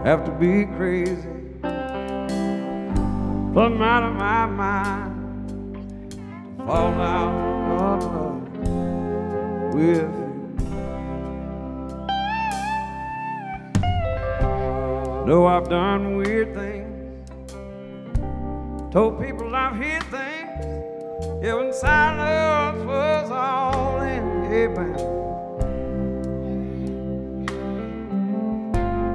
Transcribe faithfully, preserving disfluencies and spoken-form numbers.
have to be crazy, plumb out of my mind, to fall out of love with you. Know I've done weird things, told people I've hid things, yeah, when silence was all in, hey, man.